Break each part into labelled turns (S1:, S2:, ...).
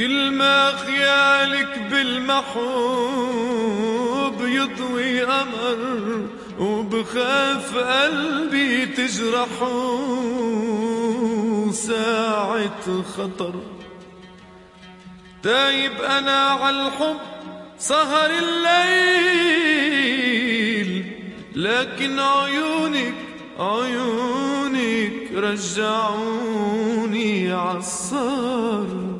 S1: كل ما خيالك بالمحبوب يضوي قمر، وبخاف قلبي تجرحه ساعة خطر. تايب أنا عالحب سهر الليل، لكن عيونك رجعوني عالصار.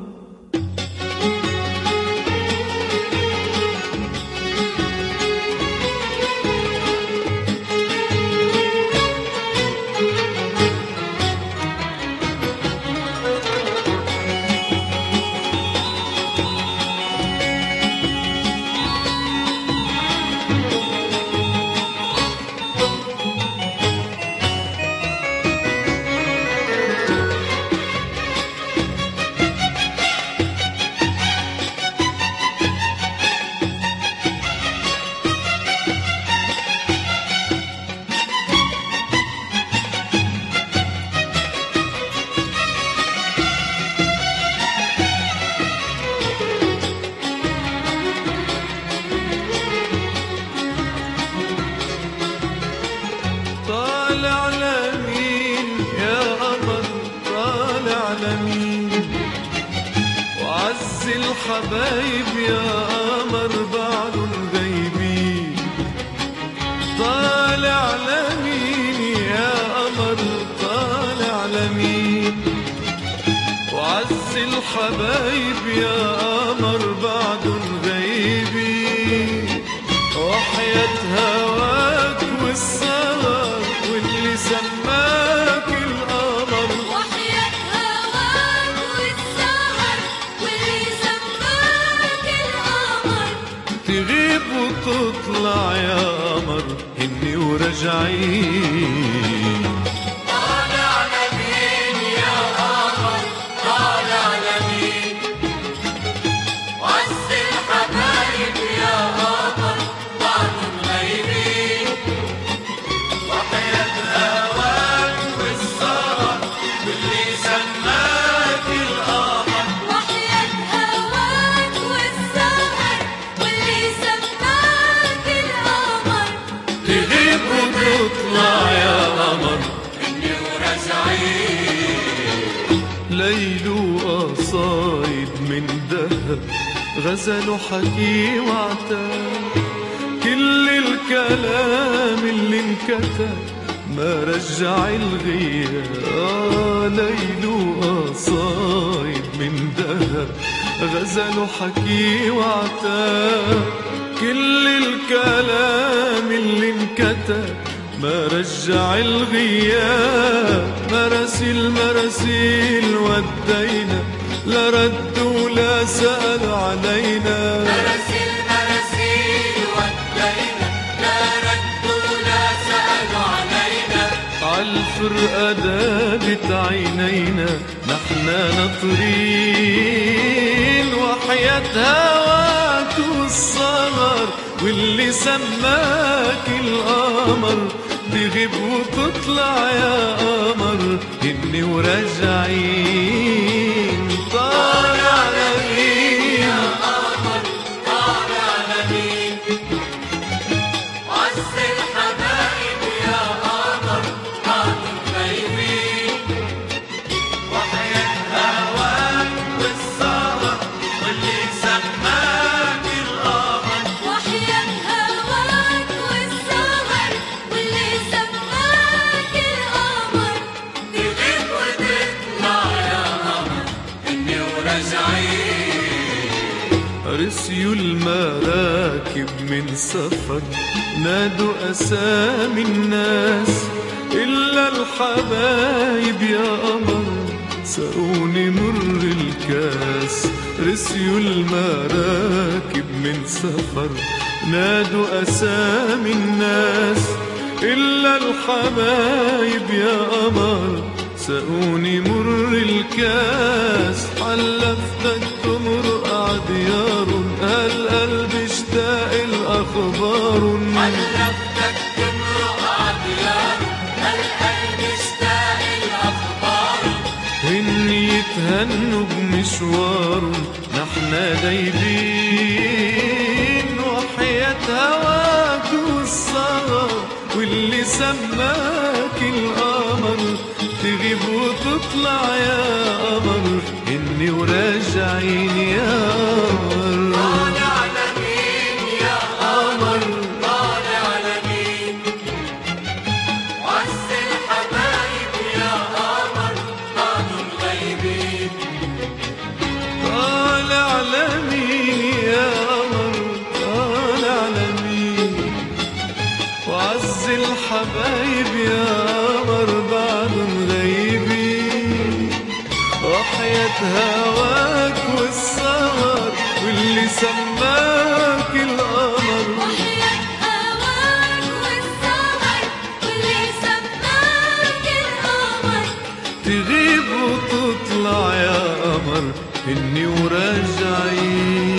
S1: طالع لمين يا قمر طالع لمين، وعز الحبايب يا قمر بعدهم غايبين. طالع لمين يا قمر طالع لمين، وعز الحبايب يا قمر بعدهم غايبين. وحياة هواك والسهر واللي سماك القمر،
S2: وحياة هواك والسهر واللي سماك القمر،
S1: تغيب وتطلع يا قمر هني وراجعين.
S2: طالع لمين يا قمر طالع لمين، وعز الحبايب يا قمر بعدهم غايبين.
S1: وحياة هواك والسهر واللي سماك القمر،
S2: وحياة هواك والسهر واللي سماك القمر،
S1: تغيب وتطلع يا قمر
S2: إني وراجعين.
S1: ليل وقصايد من دهب غزل وحكي وعتاب. كل الكلام اللي انكتب ما رجع الغياب. ليل وقصايد من دهب غزل وحكي وعتاب. كل الكلام اللي انكتب ما رجع الغياب. مراسيل ودينا لا رد ولا سأل علينا.
S2: مراسيل ودينا لا رد ولا سألوا علينا.
S1: عالفرقة دابت عينينا نحنا ناطرين. وحياة هواك والسهر واللي سماك القمر، تغيب وتطلع يا قمر هني وراجعين. طالع لمين
S2: يا قمر طالع لمين، وعز الحبايب يا قمر بعدهم غايبين.
S1: وحياة هواك والسهر واللي سماك القمر،
S2: وحياة هواك والسهر واللي سماك القمر، تغيب وتطلع يا قمر إني وراجعين.
S1: رسيوا المراكب من سفر نادوا أسامي الناس، إلا الحبايب يا قمر سقوني مر الكاس. رسيوا المراكب من سفر نادوا أسامي الناس، إلا الحبايب يا قمر سقوني مر الكاس. حلفتك تمرق عديار هالقلب اشتاق الأخبار.
S2: حلفتك تمرق عديار هالقلب اشتاق الأخبار.
S1: هني يتهنوا بمشوار احنا دايبين، وحياة هواك والسهر واللي سماك القمر، تغيب وتطلع يا قمر إني وراجعين يا قمر.
S2: طالع لمين يا قمر، طالع لمين؟ عز الحبايب يا قمر قالوا الغيبين.
S1: طالع لمين يا قمر، طالع لمين؟ وعز الحبايب يا قمر بعدهم غايبين، وحياة هواك والسهر واللي سماك القمر،
S3: وحياة هواك والسهر واللي سماك القمر،
S1: تغيب وتطلع يا قمر إني وراجعين.